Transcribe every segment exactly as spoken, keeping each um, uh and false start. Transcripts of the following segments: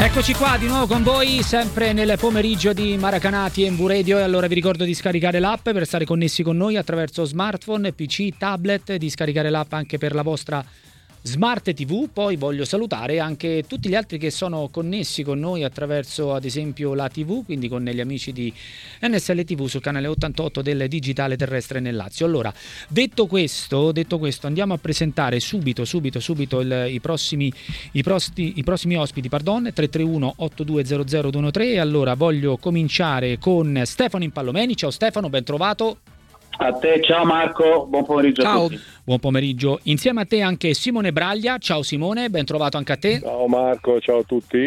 Eccoci qua di nuovo con voi, sempre nel pomeriggio di Maracanã T M V Radio. E allora vi ricordo di scaricare l'app per stare connessi con noi attraverso smartphone, P C, tablet, di scaricare l'app anche per la vostra Smart T V. Poi voglio salutare anche tutti gli altri che sono connessi con noi attraverso ad esempio la tivù, quindi con gli amici di N S L T V sul canale ottantotto del digitale terrestre nel Lazio. Allora, detto questo, detto questo andiamo a presentare subito, subito, subito il, i, prossimi, i, prosti, i prossimi ospiti, pardon, tre tre uno otto due zero zero due uno tre. E allora voglio cominciare con Stefano Impallomeni. Ciao Stefano, ben trovato. A te, ciao Marco, buon pomeriggio ciao. a tutti. Buon pomeriggio. Insieme a te anche Simone Braglia. Ciao Simone, ben trovato anche a te. Ciao Marco, ciao a tutti.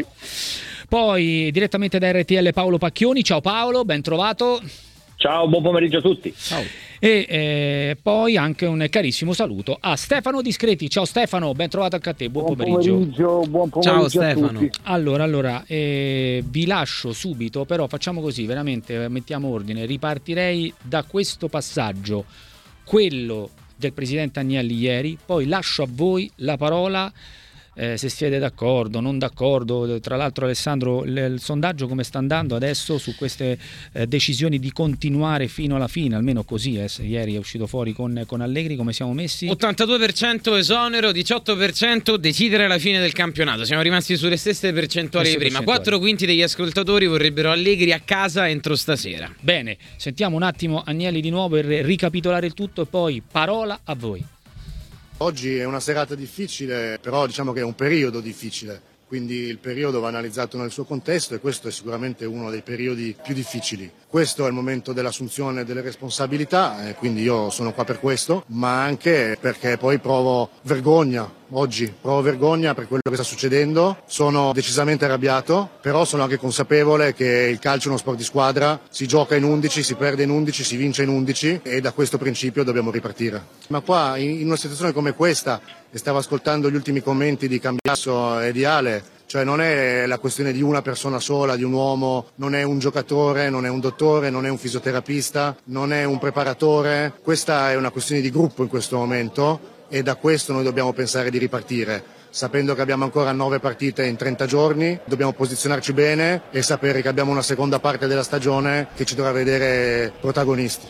Poi direttamente da R T L Paolo Pacchioni. Ciao Paolo, ben trovato. Ciao, buon pomeriggio a tutti. Ciao. E eh, poi anche un carissimo saluto a Stefano Discreti. Ciao Stefano, ben trovato anche a te. Buon, buon pomeriggio. pomeriggio. Buon pomeriggio. Ciao Stefano. Allora, allora eh, vi lascio subito, però facciamo così, veramente mettiamo ordine. Ripartirei da questo passaggio, quello del presidente Agnelli ieri, poi lascio a voi la parola. Eh, se siete d'accordo, non d'accordo. Tra l'altro Alessandro, il, il sondaggio come sta andando adesso su queste eh, decisioni di continuare fino alla fine, almeno così eh, ieri è uscito fuori con, con Allegri, come siamo messi? ottantadue per cento esonero, diciotto per cento decidere la fine del campionato. Siamo rimasti sulle stesse percentuali di prima. Quattro quinti degli ascoltatori vorrebbero Allegri a casa entro stasera. Bene, sentiamo un attimo Agnelli di nuovo per ricapitolare il tutto e poi parola a voi. Oggi è una serata difficile, però diciamo che è un periodo difficile, quindi il periodo va analizzato nel suo contesto e questo è sicuramente uno dei periodi più difficili. Questo è il momento dell'assunzione delle responsabilità e quindi io sono qua per questo, ma anche perché poi provo vergogna. Oggi provo vergogna per quello che sta succedendo, sono decisamente arrabbiato, però sono anche consapevole che il calcio è uno sport di squadra, si gioca in undici, si perde in undici, si vince in undici e da questo principio dobbiamo ripartire. Ma qua in una situazione come questa, e stavo ascoltando gli ultimi commenti di Cambiasso e di Ale, cioè non è la questione di una persona sola, di un uomo, non è un giocatore, non è un dottore, non è un fisioterapista, non è un preparatore, questa è una questione di gruppo in questo momento. E da questo noi dobbiamo pensare di ripartire, sapendo che abbiamo ancora nove partite in trenta giorni, dobbiamo posizionarci bene e sapere che abbiamo una seconda parte della stagione che ci dovrà vedere protagonisti.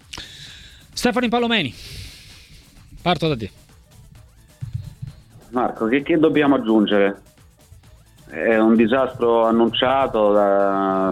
Stefano Impallomeni, parto da te. Marco, che, che dobbiamo aggiungere? È un disastro annunciato, da,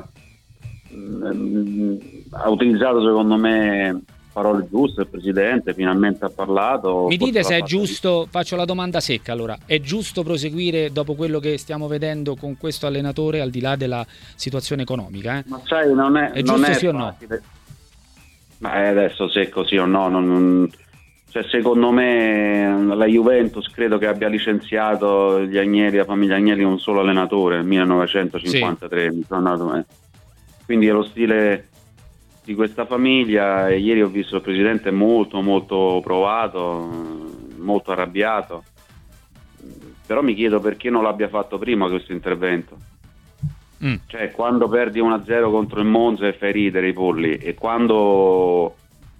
ha utilizzato secondo me parole giuste, il presidente finalmente ha parlato. Mi dite se è giusto, faccio la domanda secca allora, è giusto proseguire dopo quello che stiamo vedendo con questo allenatore al di là della situazione economica? Eh? Ma sai, non è, è non giusto è sì o facile. no? Ma adesso se è così o no, non, cioè, secondo me la Juventus credo che abbia licenziato gli Agnelli, la famiglia Agnelli, un solo allenatore nel millenovecentocinquantatré, sì. Mi sono andato, eh. Quindi è lo stile di questa famiglia e ieri ho visto il presidente molto molto provato, molto arrabbiato, però mi chiedo perché non l'abbia fatto prima questo intervento. Mm. Cioè quando perdi uno a zero contro il Monza e fai ridere i polli, e quando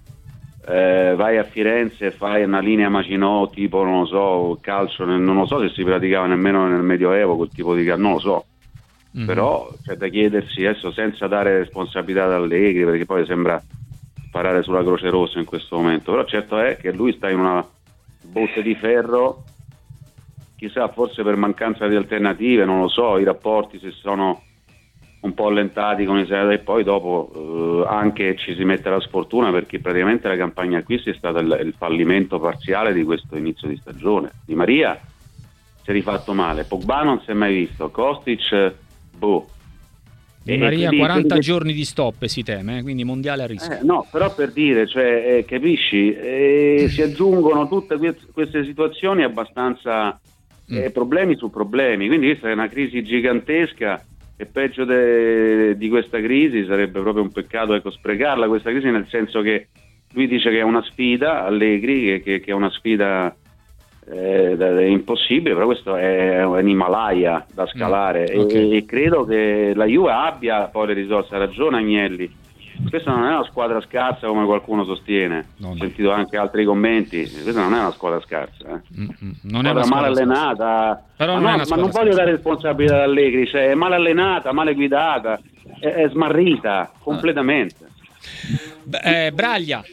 eh, vai a Firenze e fai una linea Maginot tipo, non lo so, calcio, non lo so se si praticava nemmeno nel Medioevo quel tipo di calcio, non lo so. Mm-hmm. Però c'è da chiedersi adesso, senza dare responsabilità ad Allegri, perché poi sembra sparare sulla Croce Rossa in questo momento, però certo è che lui sta in una botte di ferro, chissà, forse per mancanza di alternative, non lo so, i rapporti si sono un po' allentati con i Senatori e poi dopo eh, anche ci si mette la sfortuna perché praticamente la campagna acquisti è stata il, il fallimento parziale di questo inizio di stagione. Di Maria si è rifatto male, Pogba non si è mai visto, Kostic boh. Di Maria quindi, quaranta quindi... giorni di stop si teme, eh? Quindi mondiale a rischio. Eh, no, però per dire, cioè, eh, capisci, eh, si aggiungono tutte que- queste situazioni abbastanza eh, mm. problemi su problemi, quindi questa è una crisi gigantesca e peggio de- di questa crisi sarebbe proprio un peccato, ecco, sprecarla questa crisi, nel senso che lui dice che è una sfida, Allegri, che, che, che è una sfida Eh, è impossibile, però questo è un Himalaya da scalare. mm, okay. e, e credo che la Juve abbia poi le risorse, ha ragione Agnelli, questa non è una squadra scarsa come qualcuno sostiene. No, no. Ho sentito anche altri commenti, questa non è una squadra scarsa, eh. Mm-hmm. Non è una squadra mal allenata, però ma, non, no, è una ma non voglio dare responsabilità ad Allegri, cioè, è mal allenata, male guidata, è, è smarrita completamente. Ah. Eh, Braglia.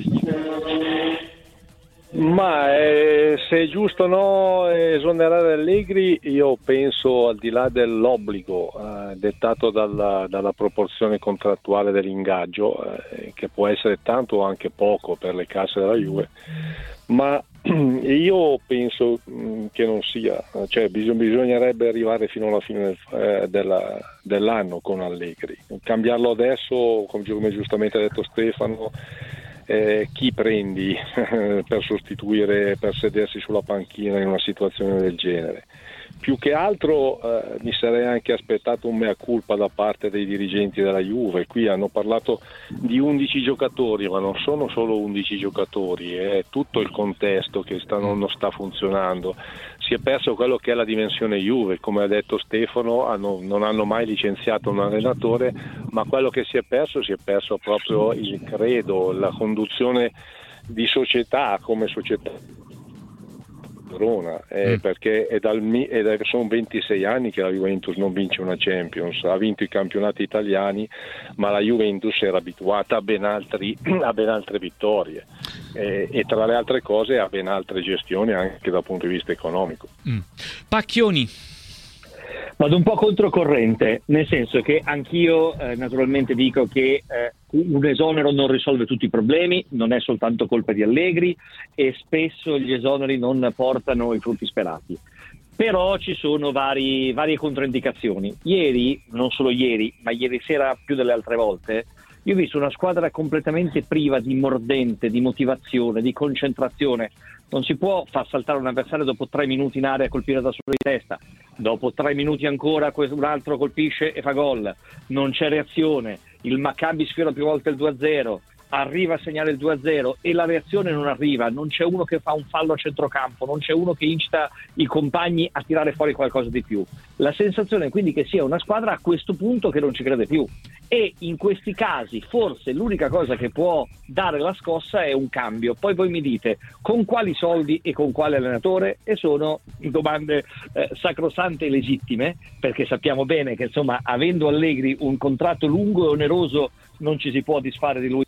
Ma eh, se è giusto o no esonerare Allegri, io penso, al di là dell'obbligo eh, dettato dalla, dalla proporzione contrattuale dell'ingaggio, eh, che può essere tanto o anche poco per le casse della Juve, ma io penso mh, che non sia, cioè bisog- bisognerebbe arrivare fino alla fine del, eh, della, dell'anno con Allegri. Cambiarlo adesso, come, come giustamente ha detto Stefano, Eh, chi prendi per sostituire, per sedersi sulla panchina in una situazione del genere? Più che altro eh, mi sarei anche aspettato un mea culpa da parte dei dirigenti della Juve. Qui hanno parlato di undici giocatori, ma non sono solo undici giocatori, è tutto il contesto che sta, non, non sta funzionando. Si è perso quello che è la dimensione Juve, come ha detto Stefano, hanno, non hanno mai licenziato un allenatore, ma quello che si è perso, si è perso proprio il credo, la conduzione di società come società Verona, eh, mm. perché è dal, è da, sono ventisei anni che la Juventus non vince una Champions, ha vinto i campionati italiani, ma la Juventus era abituata a ben, altri, a ben altre vittorie eh, e tra le altre cose a ben altre gestioni anche dal punto di vista economico. mm. Pacchioni. Vado un po' controcorrente, nel senso che anch'io eh, naturalmente dico che eh, un esonero non risolve tutti i problemi, non è soltanto colpa di Allegri e spesso gli esoneri non portano i frutti sperati. Però ci sono vari, varie controindicazioni. Ieri, non solo ieri, ma ieri sera più delle altre volte, io ho visto una squadra completamente priva di mordente, di motivazione, di concentrazione. Non si può far saltare un avversario dopo tre minuti in area e colpire da solo di testa. Dopo tre minuti ancora un altro colpisce e fa gol. Non c'è reazione. Il Maccabi sfiora più volte il due a zero. Arriva a segnare il due a zero e la reazione non arriva. Non c'è uno che fa un fallo a centrocampo. Non c'è uno che incita i compagni a tirare fuori qualcosa di più. La sensazione è quindi che sia una squadra a questo punto che non ci crede più. E in questi casi forse l'unica cosa che può dare la scossa è un cambio. Poi voi mi dite con quali soldi e con quale allenatore, e sono domande eh, sacrosante e legittime, perché sappiamo bene che insomma avendo Allegri un contratto lungo e oneroso non ci si può disfare di lui,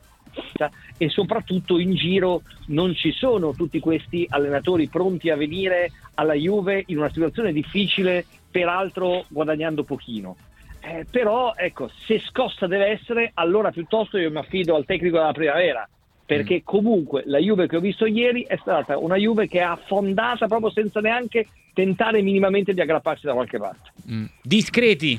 e soprattutto in giro non ci sono tutti questi allenatori pronti a venire alla Juve in una situazione difficile, peraltro guadagnando pochino. Eh, però ecco, se scossa deve essere, allora piuttosto io mi affido al tecnico della primavera, perché comunque la Juve che ho visto ieri è stata una Juve che è affondata proprio senza neanche tentare minimamente di aggrapparsi da qualche parte. mm. Discreti.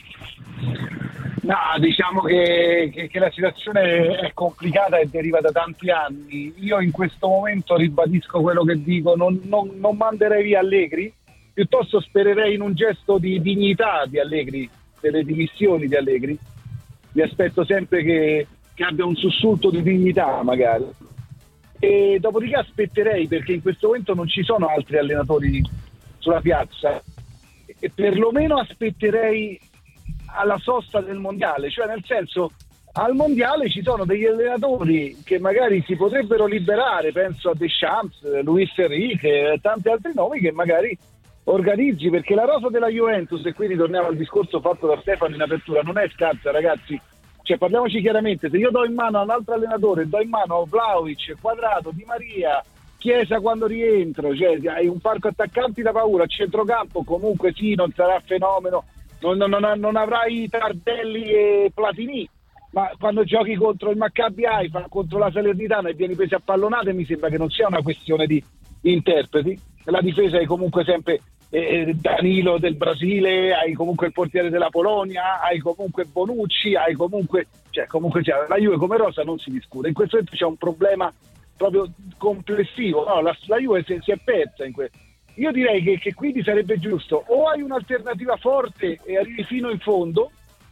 No, diciamo che, che, che la situazione è complicata e deriva da tanti anni. Io in questo momento ribadisco quello che dico, non, non, non manderei via Allegri, piuttosto spererei in un gesto di dignità di Allegri, delle dimissioni di Allegri. Mi aspetto sempre che, che abbia un sussulto di dignità magari, e dopodiché aspetterei, perché in questo momento non ci sono altri allenatori sulla piazza, e perlomeno aspetterei alla sosta del mondiale, cioè nel senso, al mondiale ci sono degli allenatori che magari si potrebbero liberare, penso a Deschamps, Luis Enrique e tanti altri nomi che magari organizzi, perché la rosa della Juventus, e quindi torniamo al discorso fatto da Stefano in apertura, non è scarsa, ragazzi, cioè parliamoci chiaramente, se io do in mano a un altro allenatore, do in mano a Vlahovic, Quadrato, Di Maria, Chiesa quando rientro, cioè hai un parco attaccanti da paura, a centrocampo comunque sì, non sarà fenomeno, non, non, non, non avrai Tardelli e Platini, ma quando giochi contro il Maccabi Haifa, contro la Salernitana e vieni presi a pallonate, mi sembra che non sia una questione di interpreti. La difesa è comunque sempre eh, Danilo del Brasile, hai comunque il portiere della Polonia, hai comunque Bonucci, hai comunque, cioè comunque cioè, la Juve come rosa non si discute. In questo momento c'è un problema proprio complessivo, no, la, la Juve si, si è persa in questo. Io direi che, che quindi sarebbe giusto o hai un'alternativa forte e arrivi fino in fondo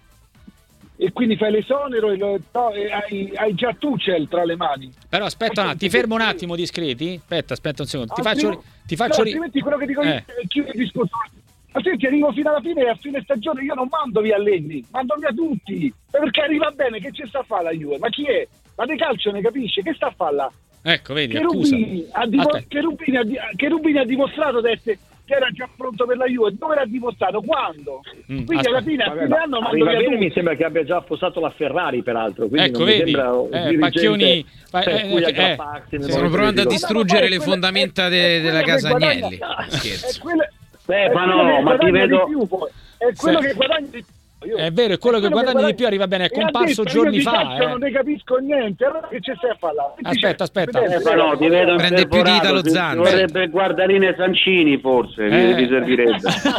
e quindi fai l'esonero e, lo, no, e hai, hai già Tuchel tra le mani. Però aspetta, no, ti fermo un attimo, Discreti. Aspetta, aspetta un secondo. Ti Altrim- faccio ti faccio no, altrimenti quello che dico io eh. è chiudo il discorso. Ma senti, arrivo fino alla fine e a fine stagione io non mando via Allegri, mando via tutti, perché arriva bene, che ci sta a fare la Juve? Ma chi è? Ma di calcio ne capisce, che sta a fare là? Ecco, vedi, Cherubini ha, dimo- Cherubini ha, di- Cherubini ha dimostrato di essere, che era già pronto per la Juve. Dove l'ha dimostrato? Quando? Mm, quindi alla fine a fine anno mando via tutti. Mi sembra che abbia già affossato la Ferrari, peraltro. Ecco, non vedi, mi sembra eh, Pacchioni per eh, cui eh, aggrapparsi nel stanno provando a distruggere le fondamenta de- della casa Agnelli. È quello, Stefano, ma ti vedo... più, è quello Sì. che guadagni di più. Io, è vero, è quello che guadagni di più, arriva bene, è comparso giorni fa. Io Eh. non ne capisco niente, allora che ci stai a fare là? Aspetta, aspetta. Stefano, ti vedo Prende più dita lo Zan. Vorrebbe guardarine Sancini, forse, Eh. mi servirebbe.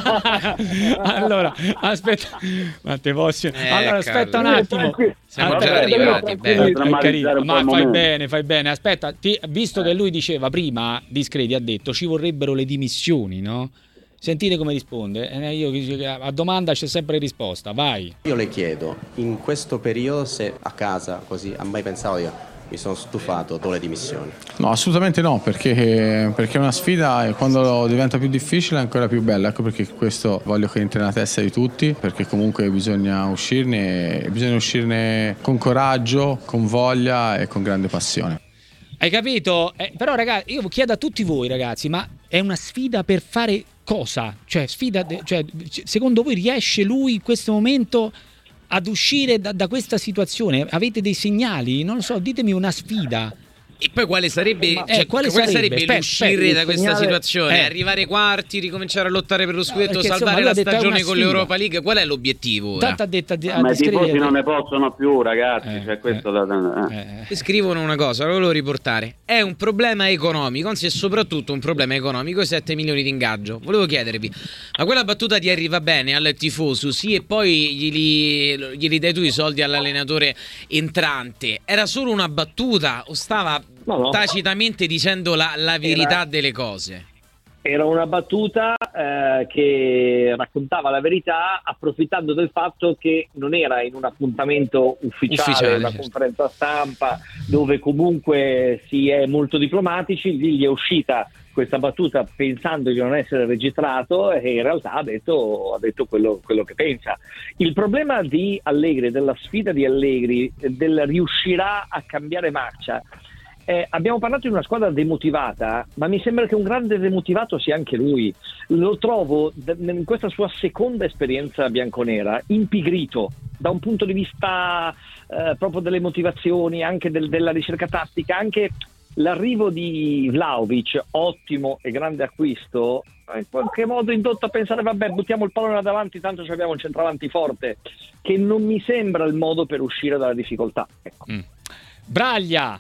Allora, aspetta, ma te posso... Eh, allora, aspetta un Carlo. attimo. Siamo Aspetta, già arrivati, bene. È Drammatizzare carino. un po' Ma il fai momento. bene, fai bene. Aspetta, ti- visto che lui diceva prima, Discreti ha detto, ci vorrebbero le dimissioni, no? Sentite come risponde. Eh, io a domanda c'è sempre risposta, vai. Io le chiedo, in questo periodo, se a casa così ha mai pensato io mi sono stufato, do le dimissioni? No, assolutamente no, perché, perché è una sfida e quando diventa più difficile è ancora più bella. Ecco perché questo voglio che entri nella testa di tutti, perché comunque bisogna uscirne, bisogna uscirne con coraggio, con voglia e con grande passione. Hai capito? Eh, però ragazzi, io chiedo a tutti voi ragazzi, ma è una sfida per fare cosa? Cioè, sfida, de- cioè, secondo voi riesce lui in questo momento ad uscire da, da questa situazione? Avete dei segnali? Non lo so, ditemi una sfida. E poi quale sarebbe, Eh, cioè, quale quale sarebbe? sarebbe Aspetta, l'uscire aspetta, da questa segnale- situazione? eh. Arrivare ai quarti, ricominciare a lottare per lo scudetto, perché, insomma, salvare lui la ha detto, è stagione una con sfida. l'Europa League? Qual è l'obiettivo ora? Tanto ha detto a, a Ma i Discreti- tifosi non ne possono più, ragazzi, Eh, cioè questo eh, da... eh. eh. Scrivono una cosa, lo volevo riportare. È un problema economico, anzi è soprattutto un problema economico, i sette milioni di ingaggio. Volevo chiedervi, ma quella battuta ti arriva bene al tifoso, sì, e poi glieli, glieli dai tu i soldi all'allenatore entrante? Era solo una battuta o stava No, no. tacitamente dicendo la, la verità Era- delle cose? Era una battuta eh, che raccontava la verità approfittando del fatto che non era in un appuntamento ufficiale, Ufficiale, una certo. conferenza stampa dove comunque si è molto diplomatici. Lì gli è uscita questa battuta pensando di non essere registrato e in realtà ha detto, ha detto quello, quello che pensa. Il problema di Allegri, della sfida di Allegri, del riuscirà a cambiare marcia. Eh, abbiamo parlato di una squadra demotivata, ma mi sembra che un grande demotivato sia anche lui. Lo trovo d- in questa sua seconda esperienza bianconera impigrito da un punto di vista eh, proprio delle motivazioni, anche del- della ricerca tattica, anche l'arrivo di Vlahovic, ottimo e grande acquisto, in qualche modo indotto a pensare vabbè buttiamo il pallone davanti, tanto abbiamo un centravanti forte, che non mi sembra il modo per uscire dalla difficoltà. Ecco. Mm. Braglia,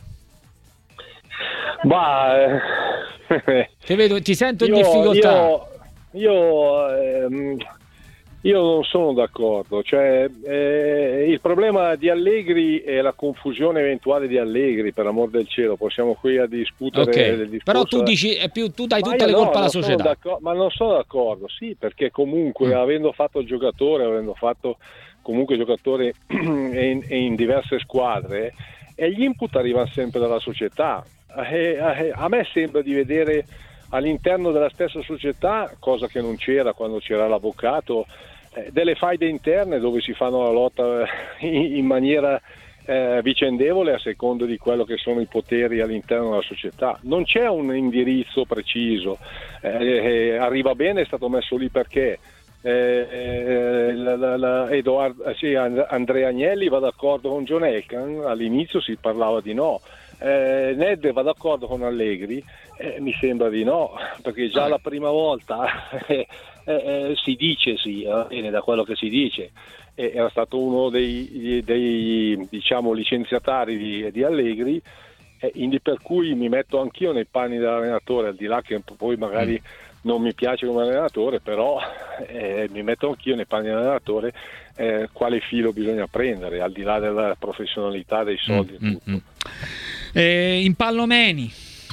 Ma eh, ti vedo, ti sento in io, difficoltà. io, io, ehm, io non sono d'accordo, cioè, eh, il problema di Allegri è la confusione eventuale di Allegri, per amor del cielo, possiamo qui a discutere Ok, del discorso. però tu dici è più, tu dai Ma tutte io le no, colpe alla non sono società. d'accordo- ma non sono d'accordo, sì, perché comunque Mm. avendo fatto il giocatore, avendo fatto comunque giocatore in, in diverse squadre, e gli input arrivano sempre dalla società. E, e, a me sembra di vedere all'interno della stessa società, cosa che non c'era quando c'era l'avvocato, eh, delle faide interne dove si fanno la lotta in, in maniera eh, vicendevole a secondo di quello che sono i poteri all'interno della società. Non c'è un indirizzo preciso, eh, eh, arriva bene, è stato messo lì perché eh, eh, la, la, la Edoardo, eh, sì, And- Andrea Agnelli va d'accordo con John Elkann, all'inizio si parlava di no. Eh, Ned va d'accordo con Allegri, eh, mi sembra di no, perché già la prima volta eh, eh, si dice sì, va bene, da quello che si dice, eh, era stato uno dei, dei diciamo licenziatari di, di Allegri, eh, quindi per cui mi metto anch'io nei panni dell'allenatore, al di là che poi magari non mi piace come allenatore, però eh, mi metto anch'io nei panni dell'allenatore, eh, quale filo bisogna prendere, al di là della professionalità, dei soldi e Mm, tutto. mm, mm. Eh, Impallomeni,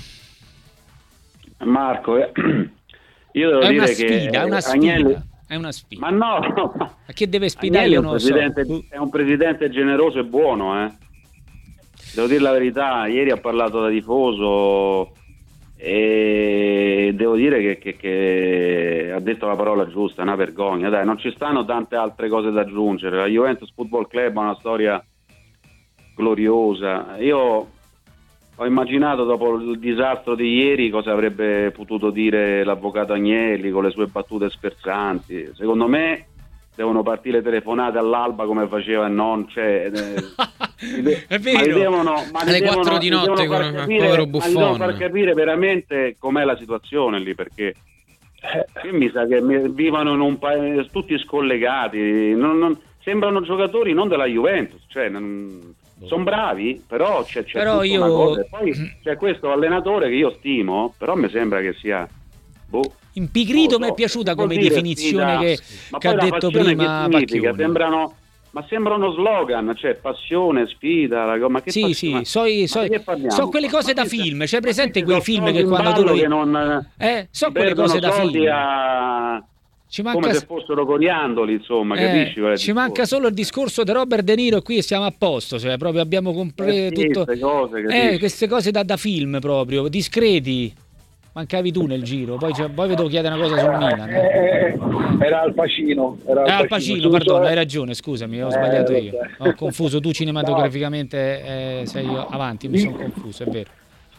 Marco, eh, io devo è dire una che sfida, è una Agnelli- sfida, è una sfida. Ma no, Ma che deve sfidare Agnelli è io un, non lo so. presidente, è un presidente generoso e buono, eh. Devo dire la verità, ieri ha parlato da tifoso, e devo dire che, che, che ha detto la parola giusta, è una vergogna, dai, non ci stanno tante altre cose da aggiungere. La Juventus Football Club ha una storia gloriosa. Io ho immaginato dopo il disastro di ieri cosa avrebbe potuto dire l'avvocato Agnelli con le sue battute sferzanti. Secondo me devono partire telefonate all'alba come faceva non c'è eh, è vero, devono, ma alle devono, quattro di notte con un povero Buffon, devono far capire veramente com'è la situazione lì, perché eh, mi sa che vivono in un paese tutti scollegati, non, non, sembrano giocatori non della Juventus, cioè non, sono bravi, però c'è, c'è però io... una cosa. Poi c'è questo allenatore che io stimo, però mi sembra che sia boh, impigrito. so, mi è piaciuta come dire, definizione che, ma che ha detto prima Pacchioni. Sembrano, ma sembrano slogan, cioè passione, sfida, la, ma che sì, fa, sì, ma, so, so, ma so quelle cose ma da che, film, c'è presente quei film che in quando tu lo che non, eh, so quelle cose da film a... ci manca... come se fossero coriandoli, insomma, eh, capisci? Ci manca solo il discorso di Robert De Niro qui e siamo a posto, cioè proprio abbiamo completo eh, sì, tutto queste cose, eh, queste cose da, da film proprio, discreti. Mancavi tu nel giro, poi, cioè, poi vedevo chiedere una cosa sul Milan. Eh, era Al Pacino. Era Al Al Pacino, Pacino, perdono, hai ragione, scusami, ho eh, sbagliato io. vabbè. Ho confuso, tu cinematograficamente eh, sei avanti, mi sono confuso, è vero.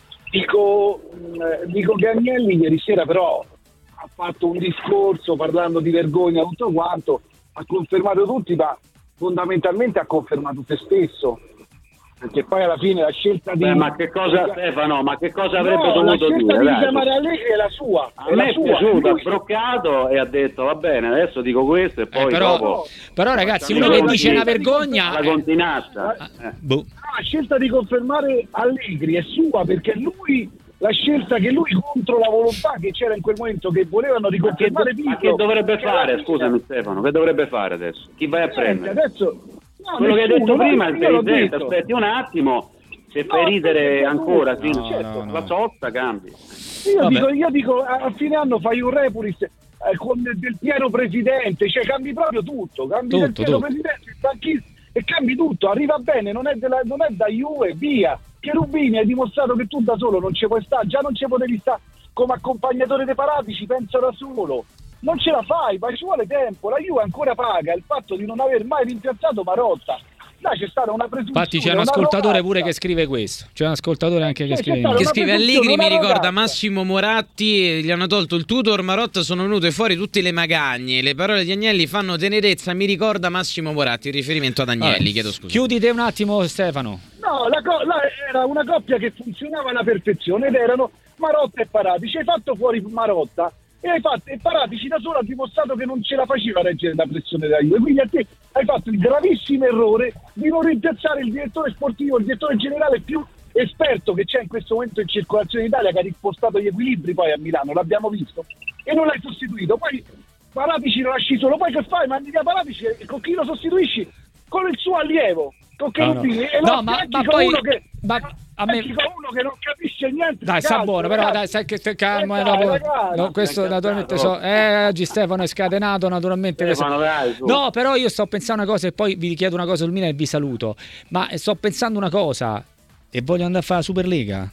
Dico, dico che Agnelli ieri sera però ha fatto un discorso parlando di vergogna, tutto quanto, ha confermato tutti, ma fondamentalmente ha confermato se stesso. Perché poi alla fine la scelta di... Beh, ma che cosa, Stefano, ma che cosa avrebbe no, dovuto dire? La scelta dire, di chiamare Allegri è la sua. A è me la è sua. piaciuto, ha Lui... sbroccato e ha detto va bene, adesso dico questo e poi eh, però, dopo... Però ragazzi, uno che dice una vergogna... La continassa. Eh. Eh. Boh. La scelta di confermare Allegri è sua, perché lui... La scelta che lui, contro la volontà che c'era in quel momento, che volevano riconfermare Pirlo... Ma che dovrebbe fare, scusami Stefano, che dovrebbe fare adesso? Chi vai a prendere? Adesso... No, quello nessuno, che hai detto no, prima, il presidente, detto. aspetti un attimo... Se no, fai ridere ancora, no, sì, no, certo, no. la sosta cambi. Io dico, io dico, a fine anno fai un repulis eh, con del, del pieno presidente, cioè cambi proprio tutto, cambi tutto, del pieno tutto. presidente, il e cambi tutto, arriva bene, non è, della, non è da Juve, via. Cherubini hai dimostrato che tu da solo non ci puoi stare, già non ci potevi stare come accompagnatore dei Paratici, pensa da solo. Non ce la fai, ma ci vuole tempo. La Juve ancora paga il fatto di non aver mai rimpiazzato Marotta. Là c'è stata una presunzione. Infatti c'è un ascoltatore pure che scrive questo. C'è un ascoltatore anche che scrive. Che scrive Allegri mi ricorda Massimo Moratti, gli hanno tolto il tutor, Marotta, sono venute fuori tutte le magagne. Le parole di Agnelli fanno tenerezza, mi ricorda Massimo Moratti, in riferimento ad Agnelli, allora, chiedo scusa. Chiudite un attimo Stefano. No, la co- là era una coppia che funzionava alla perfezione ed erano Marotta e Paratici. Hai fatto fuori Marotta e hai fatto, e Paratici da solo ha dimostrato che non ce la faceva a reggere la pressione della Juve, quindi a te hai fatto il gravissimo errore di non rimpiazzare il direttore sportivo, il direttore generale più esperto che c'è in questo momento in circolazione in Italia, che ha rispostato gli equilibri poi a Milano, l'abbiamo visto, e non l'hai sostituito. Poi Paratici lo lasci solo, poi che fai? Mandi via Paratici e con chi lo sostituisci? Con il suo allievo, con Cherubini. No, no. E no, ma, ma poi uno che, ma a me uno che non capisce niente. dai, sta buono, però dai, sai che stai calmo, eh, dopo, ragazzi, no, questo naturalmente so, eh, oggi Stefano è scatenato naturalmente. Stefano, dai, no, però io sto pensando una cosa e poi vi chiedo una cosa sul Milan e vi saluto. Ma sto pensando una cosa e voglio andare a fare la Superlega.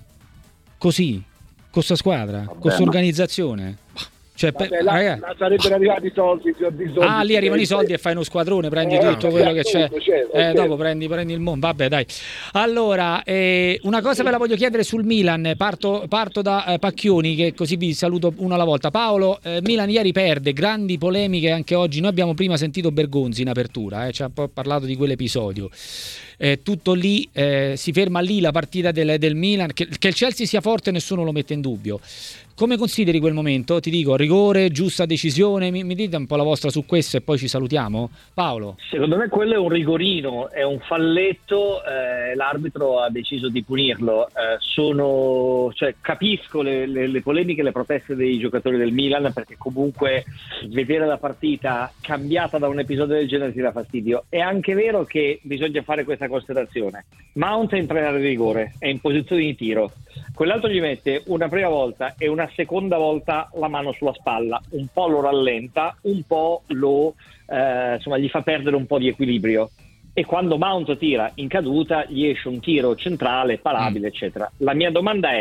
Così, con sta squadra, con questa organizzazione. Cioè, Vabbè, per, là, ragazzi, là sarebbero arrivati i soldi, soldi, soldi. Ah, lì arrivano i soldi e fai uno squadrone, prendi eh, tutto quello che c'è. Tutto, certo, eh, certo. Dopo prendi, prendi il mondo. Vabbè, dai. Allora, eh, una cosa ve la voglio chiedere sul Milan. Parto, parto da eh, Pacchioni, che così vi saluto una alla volta. Paolo, eh, Milan ieri perde, grandi polemiche anche oggi. Noi abbiamo prima sentito Bergonzi in apertura, eh, ci ha poi parlato di quell'episodio. Eh, tutto lì, eh, si ferma lì la partita del, del Milan. Che, che il Chelsea sia forte nessuno lo mette in dubbio. Come consideri quel momento? Ti dico, rigore, giusta decisione, mi, mi dite un po' la vostra su questo e poi ci salutiamo? Paolo? Secondo me quello è un rigorino, è un falletto, eh, l'arbitro ha deciso di punirlo. Eh, sono, cioè, capisco le, le, le polemiche e le proteste dei giocatori del Milan, perché comunque vedere la partita cambiata da un episodio del genere ti dà fastidio. È anche vero che bisogna fare questa considerazione. Mount è in tre area di rigore, è in posizione di tiro. Quell'altro gli mette una prima volta e una seconda volta la mano sulla spalla, un po' lo rallenta, un po' lo eh, insomma gli fa perdere un po' di equilibrio, e quando Mount tira in caduta gli esce un tiro centrale, parabile, mm. eccetera. La mia domanda è: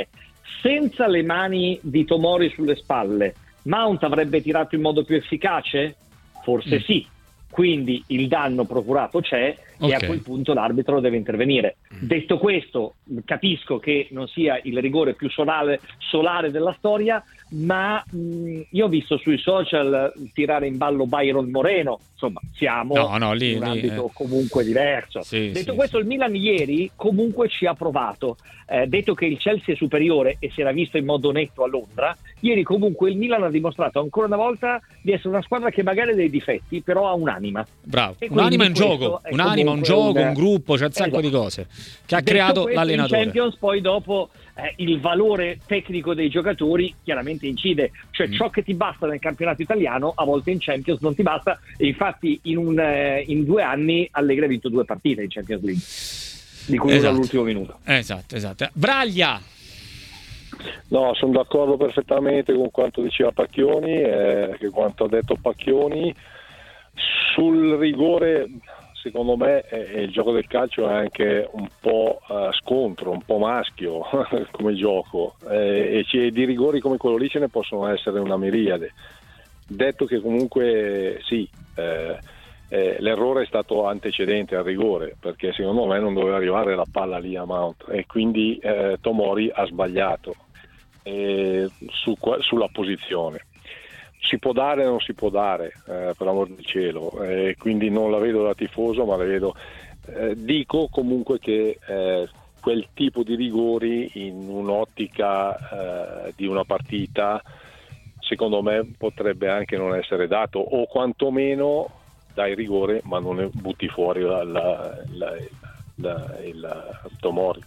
senza le mani di Tomori sulle spalle, Mount avrebbe tirato in modo più efficace? Forse mm. sì. Quindi il danno procurato c'è, okay, e a quel punto l'arbitro deve intervenire. Detto questo, capisco che non sia il rigore più solare, solare della storia, ma mh, io ho visto sui social tirare in ballo Byron Moreno, insomma siamo no, no, lì, in un lì, ambito eh. comunque diverso. Sì, detto sì, questo, sì. il Milan ieri comunque ci ha provato, eh, detto che il Chelsea è superiore e si era visto in modo netto a Londra, ieri comunque il Milan ha dimostrato ancora una volta di essere una squadra che magari ha dei difetti, però ha un'anima. Bravo, un'anima in gioco, un'anima, un gioco, un, un gruppo, c'è un sacco esatto. di cose che ha detto creato questo, l'allenatore. In Champions poi dopo eh, il valore tecnico dei giocatori chiaramente incide, cioè mm. ciò che ti basta nel campionato italiano a volte in Champions non ti basta, e infatti in, un, eh, in due anni Allegri ha vinto due partite in Champions League, di cui esatto. una all'ultimo minuto. Esatto, esatto. Braglia! No, sono d'accordo perfettamente con quanto diceva Pacchioni, eh, che quanto ha detto Pacchioni. Sul rigore, secondo me eh, il gioco del calcio è anche un po' uh, scontro, un po' maschio come gioco, eh, e c- di rigori come quello lì ce ne possono essere una miriade. Detto che comunque sì, eh, eh, l'errore è stato antecedente al rigore, perché secondo me non doveva arrivare la palla lì a Mount, e quindi eh, Tomori ha sbagliato eh, su, sulla posizione. Si può dare o non si può dare, eh, per l'amor del cielo, eh, quindi non la vedo da tifoso, ma la vedo. Eh, dico comunque che eh, quel tipo di rigori in un'ottica eh, di una partita, secondo me potrebbe anche non essere dato, o quantomeno dai rigore, ma non ne butti fuori la, la, la, la, il Tomori.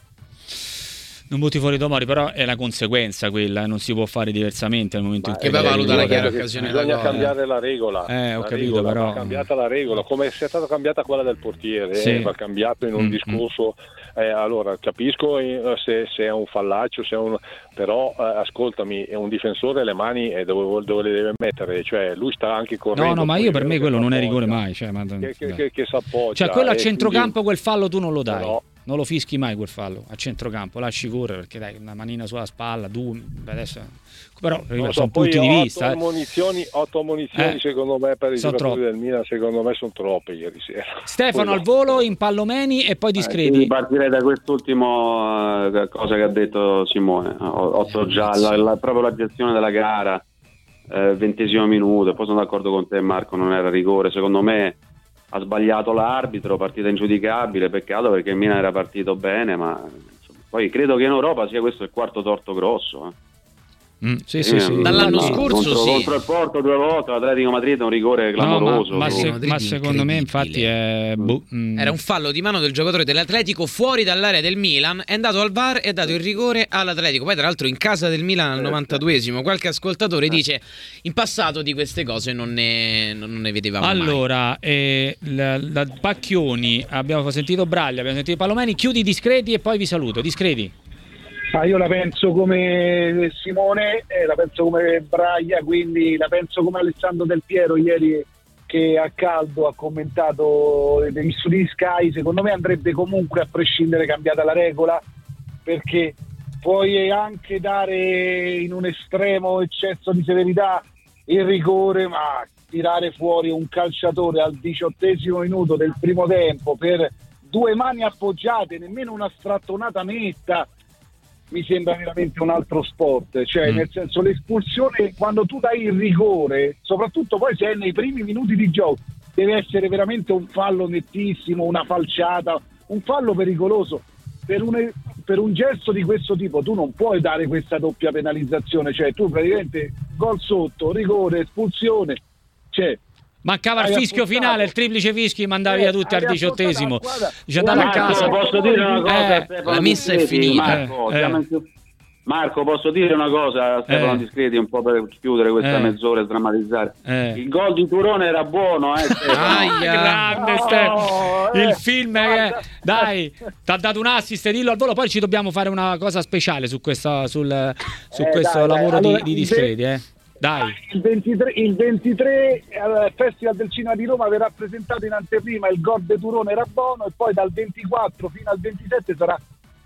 Non butti fuori Tomori, però è la conseguenza quella, non si può fare diversamente al momento Ma in cui va valuta la chiara che occasione. Bisogna la cambiare la regola. Eh, ho la capito, regola, però va cambiata la regola, come sia stata cambiata quella del portiere, sì. eh, va cambiato in un mm-hmm. discorso. Eh, allora, capisco eh, se, se è un fallaccio, se è un, però eh, ascoltami, è un difensore, le mani è dove, dove le deve mettere, cioè lui sta anche correndo. No, no, ma io per me quello non è rigore appoggia, mai. Cioè, ma... che, che, che, che s'appoggia. Cioè, quello a eh, centrocampo, quindi... quel fallo tu non lo dai. No. Non lo fischi mai quel fallo a centrocampo, lasci correre, perché dai, una manina sulla spalla, due, adesso però non sono so, punti di otto vista. Ammonizioni, otto ammonizioni eh, secondo me per i giocatori troppo. del Milan, secondo me sono troppe ieri sera. Stefano al volo, in Pallomeni e poi discreti. Eh, partirei da quest'ultimo uh, cosa che ha detto Simone, otto gialla, la, proprio la gestione della gara, eh, ventesimo minuto, poi sono d'accordo con te Marco, non era rigore, secondo me ha sbagliato l'arbitro, partita ingiudicabile, peccato perché il Milan era partito bene, ma insomma, poi credo che in Europa sia questo il quarto torto grosso. Eh. Mm, sì, sì, sì. Dall'anno no, scorso contro, sì. contro il Porto due volte, l'Atletico Madrid un rigore clamoroso. No, ma, ma, se, ma secondo me infatti è boh, mm. era un fallo di mano del giocatore dell'Atletico fuori dall'area del Milan, è andato al V A R e ha dato il rigore all'Atletico, poi tra l'altro in casa del Milan al novantaduesimo. Qualche ascoltatore eh. dice in passato di queste cose non ne, non ne vedevamo allora, mai. eh, la, la Pacchioni, abbiamo sentito Braglia, abbiamo sentito Palomeni, chiudi discreti e poi vi saluto. Discreti. Ah, io la penso come Simone, eh, la penso come Braglia, quindi la penso come Alessandro Del Piero ieri, che a caldo ha commentato degli studi di Sky. Secondo me andrebbe comunque, a prescindere, cambiata la regola, perché puoi anche dare in un estremo eccesso di severità il rigore, ma tirare fuori un calciatore al diciottesimo minuto del primo tempo per due mani appoggiate, nemmeno una strattonata netta, mi sembra veramente un altro sport. Cioè, mm. nel senso, l'espulsione, quando tu dai il rigore, soprattutto poi se è nei primi minuti di gioco, deve essere veramente un fallo nettissimo, una falciata, un fallo pericoloso. Per un, per un gesto di questo tipo tu non puoi dare questa doppia penalizzazione, cioè tu praticamente gol sotto, rigore, espulsione, cioè mancava il fischio finale, il triplice fischio, mandavi via tutti al diciottesimo. Dice andare a casa. Posso dire una cosa, eh, la messa è finita. Marco, eh, eh. Marco, posso dire una cosa, Stefano eh. Discreti, un po' per chiudere questa eh. mezz'ora e drammatizzare. Eh. Il gol di Turone era buono, eh, ah, grande no, Stefano. Eh. Il film è... dai, ti ha dato un assist, dillo al volo, poi ci dobbiamo fare una cosa speciale su, questa, sul, su eh, questo dai, lavoro dai. Allora, di, di Discreti, eh. Dai. Il ventitré, il ventitré al Festival del Cinema di Roma verrà presentato in anteprima il gol di Turone era buono, e poi dal ventiquattro fino al ventisette sarà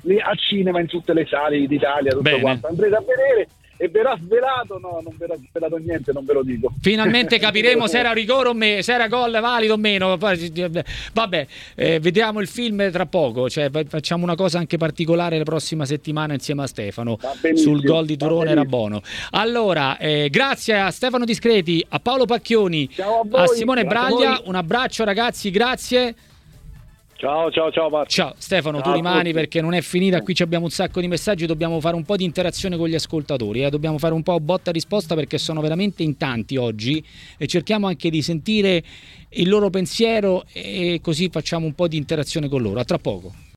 lì al cinema, in tutte le sale d'Italia, tutto Bene. quanto. Andrete a vedere e verrà svelato, no, non verrà svelato niente, non ve lo dico. Finalmente capiremo se era rigore o meno, se era gol valido o meno. Vabbè, eh, vediamo il film tra poco, cioè, facciamo una cosa anche particolare la prossima settimana insieme a Stefano sul gol di Turone, era buono. Allora, eh, grazie a Stefano Discreti, a Paolo Pacchioni, Ciao a, voi, a Simone grazie Braglia, a voi. un abbraccio ragazzi, grazie. Ciao, ciao, ciao Marco. Ciao Stefano, Ciao tu a rimani tutti. perché non è finita, qui abbiamo un sacco di messaggi, dobbiamo fare un po' di interazione con gli ascoltatori, eh? Dobbiamo fare un po' botta e risposta perché sono veramente in tanti oggi e cerchiamo anche di sentire il loro pensiero e così facciamo un po' di interazione con loro. A tra poco.